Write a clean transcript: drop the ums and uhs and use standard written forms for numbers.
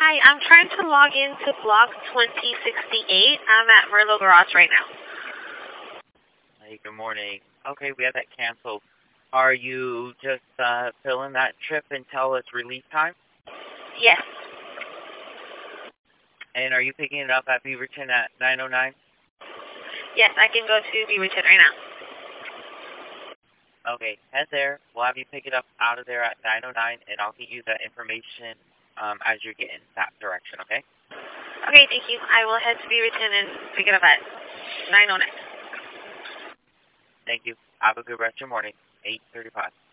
Hi, I'm trying to log into block 2068. I'm at Merlot Garage right now. Hey, good morning. Okay, we have that canceled. Are you just filling that trip until its release time? Yes. And are you picking it up at Beaverton at 9:09? Yes, I can go to Beaverton right now. Okay, head there. We'll have you pick it up out of there at 9:09, and I'll get you that information as you're getting that direction, okay? Okay, thank you. I will head to Beaverton and pick it up at 9:09. Thank you. Have a good rest of your morning. 8:35.